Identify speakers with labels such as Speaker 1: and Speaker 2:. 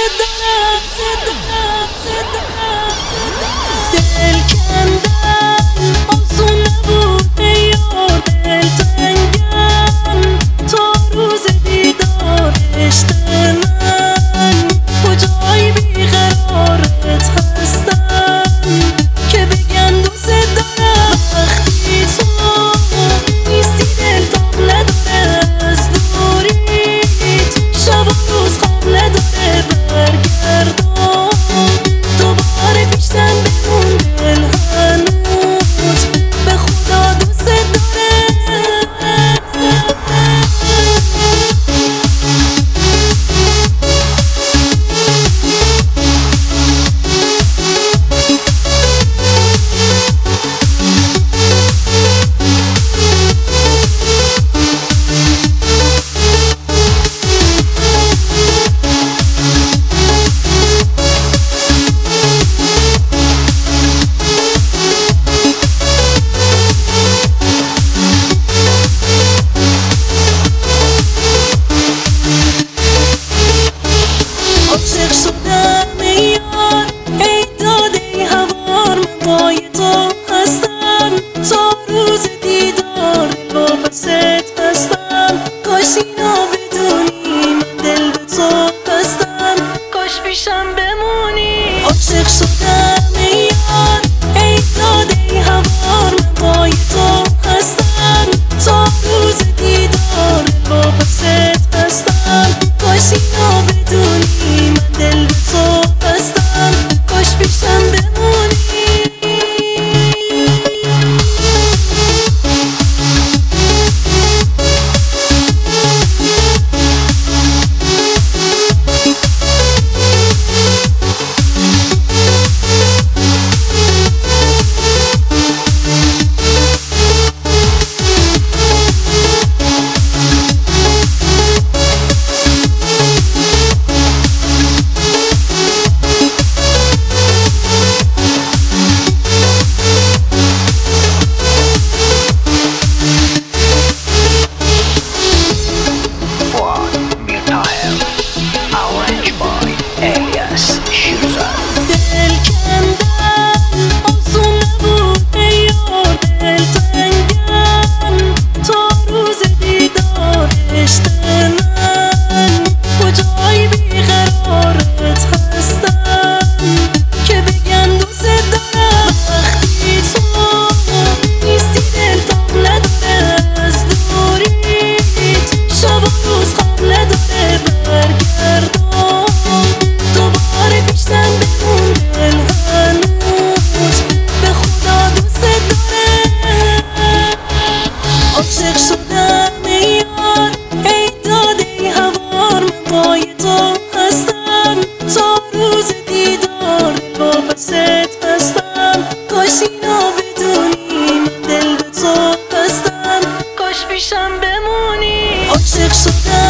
Speaker 1: دارم دل کندن آسون نبود ای یار، دل تنگم تا روز دیدار عشق من. کجای بیقرارت هستم که بگن دوست دارم، وقتی تو نیستی دلتام نداره از دوریت، شب و روز خواب نداره برگردم دوباره پیشتن بمون، دل هنوز به خدا دوست داره. عاشق شدم ای یار، ای داده هوار، من پای تو هستم تا روز دیدار، واپست هستم. کاش اینا بدونی من دل به تو بستم، کاش پیشم بمونی. عاشق شدم ای یار، ای داده هوار، من پای تو هستم تا روز دیدار، واپست هستم. کاش اینا بدونی من دل به تو بستم، کاش پیشم بمونی. دل کندن آسون نبود ای یار، دل تنگم تا روز دیدار عشق من. کجای بیقرارت هستم که بگن دوست دارم، وقتی تو نیستی دلتام نداره از دوریت، شب و روز خواب نداره برگردم دوباره پیشتن بمون، دل هنوز به خدا دوست داره. عاشق شدم ای یار، ای داده هوار، من پای تو هستم تا روز دیدار، واپست هستم. کاش اینا بدونی من دل به تو بستم، کاش پیشم بمونی. عاشق شدم